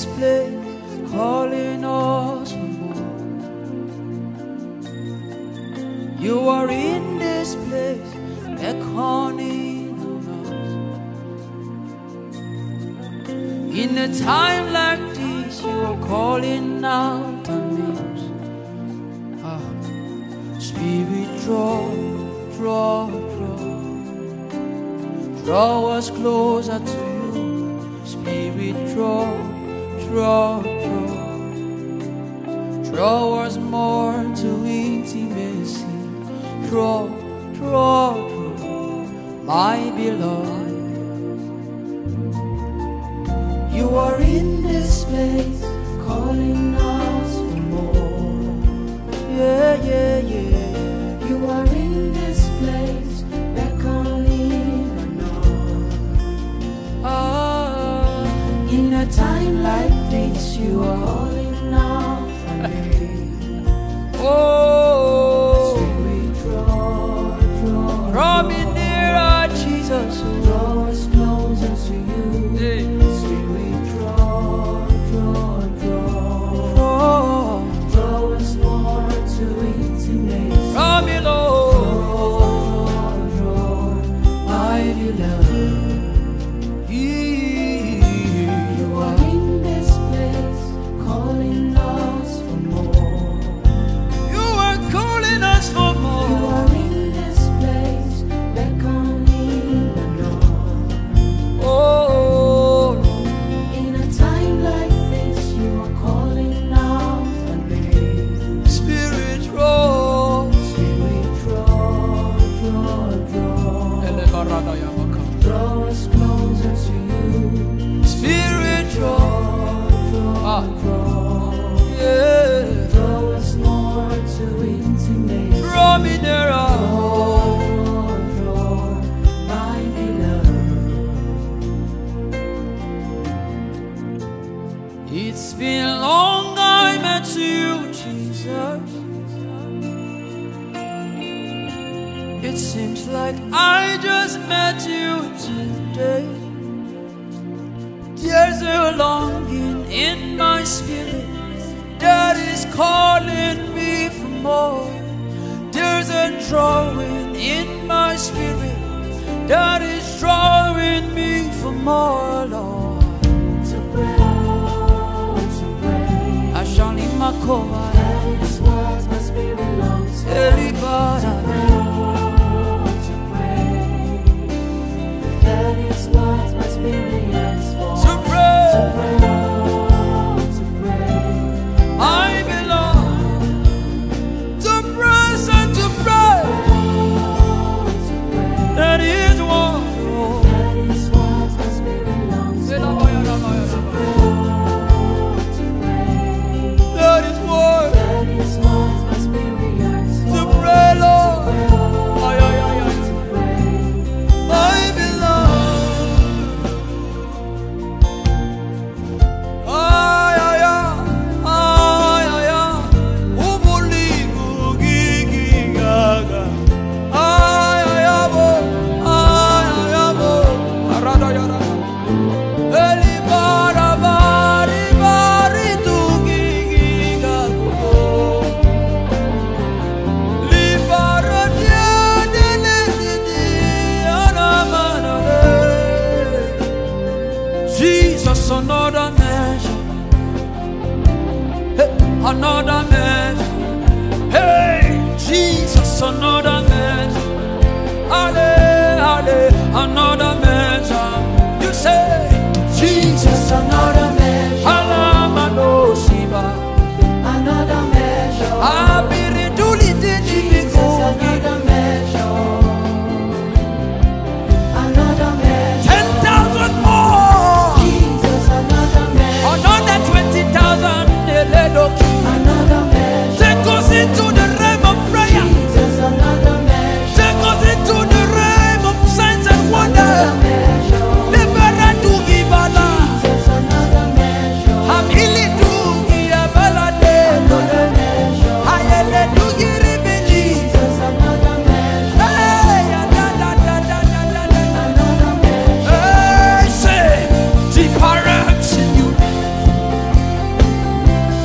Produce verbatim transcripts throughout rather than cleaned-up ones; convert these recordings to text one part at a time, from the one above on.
this place, calling us for more. You are in this place, beckoning on us. In a time like this, you are calling out our names. Ah, Spirit, draw, draw, draw, draw us closer to you. Spirit, draw, draw, draw, draw us more to intimacy. Draw, draw, draw, my beloved. You are in this place, calling us for more. Yeah, yeah, yeah. You are in this place, beckoning on us. Ah, in a time like this, you are calling out for me. Oh, Spirit, draw, draw, draw me nearer, Jesus. Draw us closer to you. Hey. Spirit, draw, draw, draw, draw, draw us more to intimacy. Draw me, Lord, draw, draw, my beloved. You are in this place, calling us for more. You are calling us for more. You are in this place, beckoning on us. Oh, in a time like this, you are calling out for me. Spirit, draw, Spirit, draw, draw, draw, draw us closer to you. Spirit, draw, draw, ah. draw, yeah, draw us more to intimacy. Draw me nearer. Draw, draw, my beloved. It's been long I met you, Jesus. It seems like I just met you today. There's a longing in my spirit that is calling me for more. There's a drawing in my spirit that is drawing me for more, Lord. To pray, to pray. I shall leave my cover. That is what my spirit longs for. Elibara. To pray, that is what my spirit yearns for. To pray, to pray, to pray. I belong to press and to pray. That is what, that is what my spirit longs for. That is what, that is what my spirit yearns for. To pray, Lord. Ay, ay, ay, ay. To pray. I belong. Ay, ay, ay. Ay, ay, ay. Ubuligu, gigi, gaga. Ay, ay, ay, bo. Ay, ay, ay, bo. Arada, yara. Eli, bara, bari, bari, tu, gigi, gaga. Li, bara, dia, dele, didi, anamana, eh. Jesus, another measure. Hey, another measure. Hey, Jesus, another measure. Ale, ale, another measure. You say, Jesus, another measure. Alamano siba, another measure. Abiriduli didi Jesus, another measure. Another measure. ten thousand more. Jesus, another measure. Another twenty thousand. Another measure. Take us into the realm of prayer. Jesus, another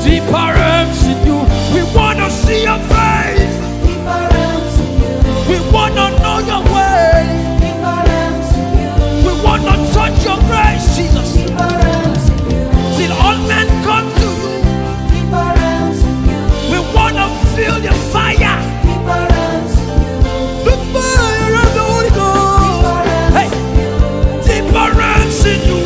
Deeper realms in you. We want to see your face. Deeper realms in you. We want to know your way. Deeper realms in you. We want to touch your grace, Jesus. Deeper realms in you. Till all men come to you. Deeper realms in you. We want to feel your fire. Deeper realms in you. The fire of the Holy Ghost. Hey, deeper realms in you.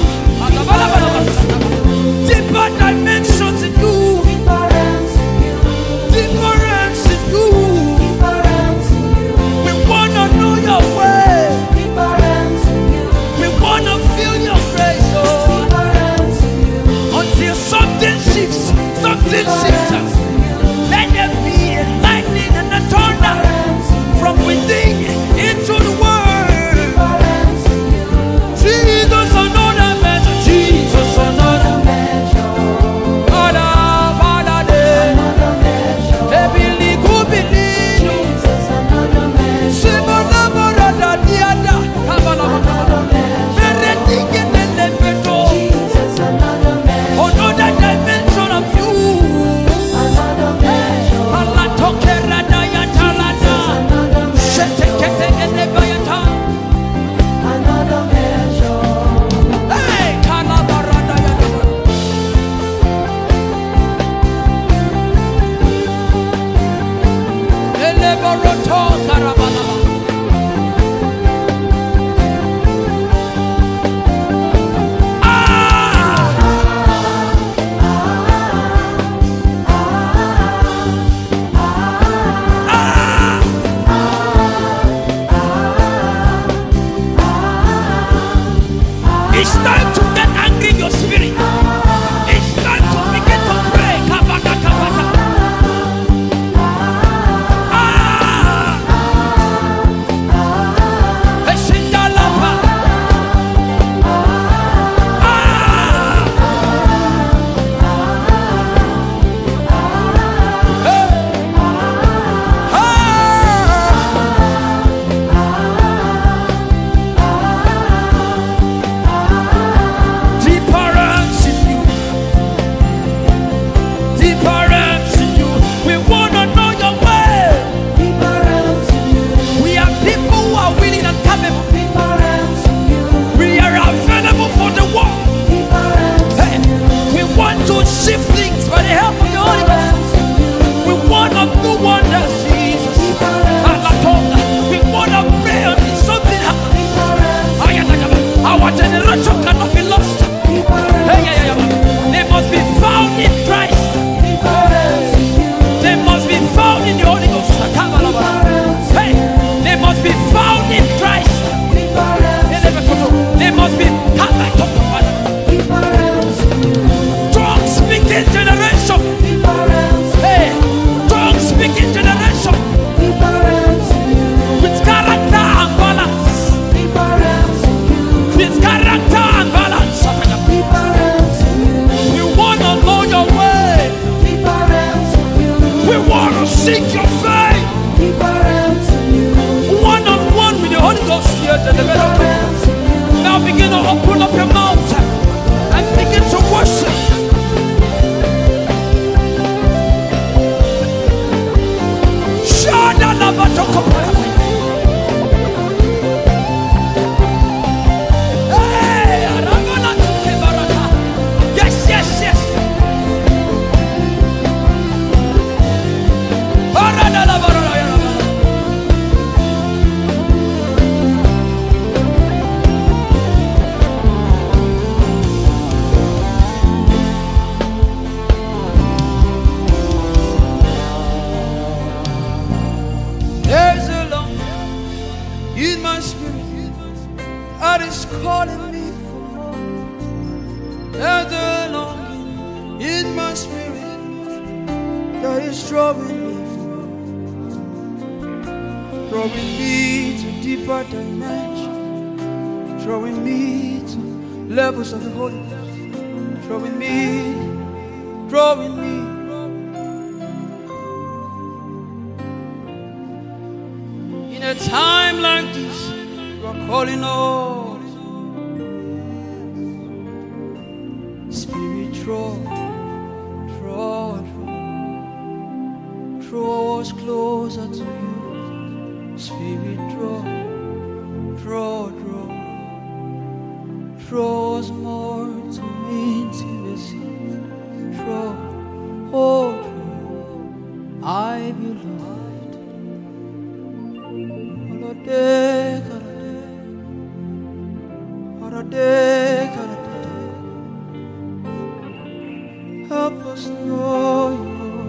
Deeper dimensions in you. Deeper realms in you. Deeper realms in you. Deeper realms in you. We want to know your way. Deeper realms in you. We want to feel your grace, oh. Deeper realms in you. Until something shifts, something shifts. Let there be a lightning and a thunder from within into the world. Deeper realms in you. Jesus, another measure. Jesus, another Measure. Ada, Ada, de. Another measure. Ebili, kubili. Jesus, another measure. Simona, morada, diada. Kabala, Another measure. Meredike, nene, beto. Jesus, another measure. Another dimension of you. Another measure. Allah, toke, rada, ya, talada. Another measure. Shete, kete, kete, bayata. Another measure. Hey, kalabarada, ya, da. Eleboroto, karabala. It's time to get angry in your spirit. It's time to begin to pray. Kabaka, kabaka. Ah! Eshindalapa. Ah! Hey! Ah! Deeper realms in you. Deeper realms in you. We want to know your way. Deeper realms in you. We are people who are willing and capable. Deeper realms in you. We are available for the work. Deeper realms Hey, in you. we want to shift things by the help of the Holy Deeper Ghost. realms in you. We want to do wonders, Jesus. Deeper realms. Alatonga. We want to pray until something happens. Deeper realms. Ayatagaba. Our generation cannot be lost. Deeper Hey, realms. yeah, yeah, yeah. They must be found in Christ. Deeper realms in you. They must be found in the Holy Ghost. Akabalaba. Hey, they must be found in Christ. Deeper realms. They must be Kabatokabala. Deeper realms in you. Tongue speaking generation. Deeper realms. Hey, tongue speaking generation Deeper realms in you. with character and balance. Deeper realms in you. With character and balance. Deeper realms in you. We want to know your way. Deeper realms in you. We want to seek your face. Deeper realms in you. One on one with the Holy Ghost here. to the Deeper middle. realms in you. Now begin to open up your mouth and begin to worship. Shada lava tokopaya. Hey, aragona tukebaraka. Yes, yes, yes. Arada lava rara ya rara. There's a longing in my spirit that is calling me for more. There's a longing in my spirit that is drawing me forward, drawing me to deeper dimensions, drawing me to levels of the Holy Ghost, drawing me, drawing me. In a time like this, you are calling us. Spirit, draw, draw us closer to you. Spirit, draw, draw, draw. Draw us more to intimacy. Draw, oh, draw. I beloved. Olode, Olode, Olode. Help us know you.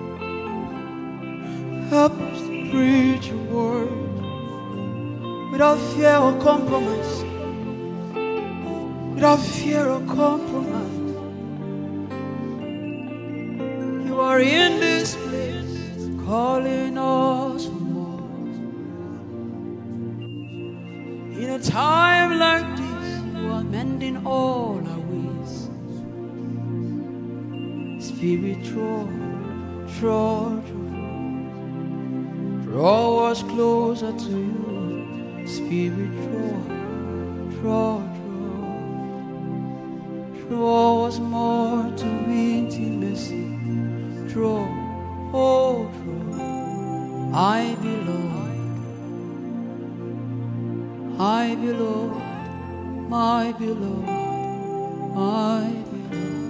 Help us to preach your word without fear or compromise. Without fear or compromise. You are in this place, calling us for more. In a time like this, you are mending all our ways. Spirit, draw, draw, draw. Draw us closer to you. Spirit, draw, draw, draw. Draw us more to intimacy. Draw, oh, draw. I belong. I belong. My beloved. My beloved.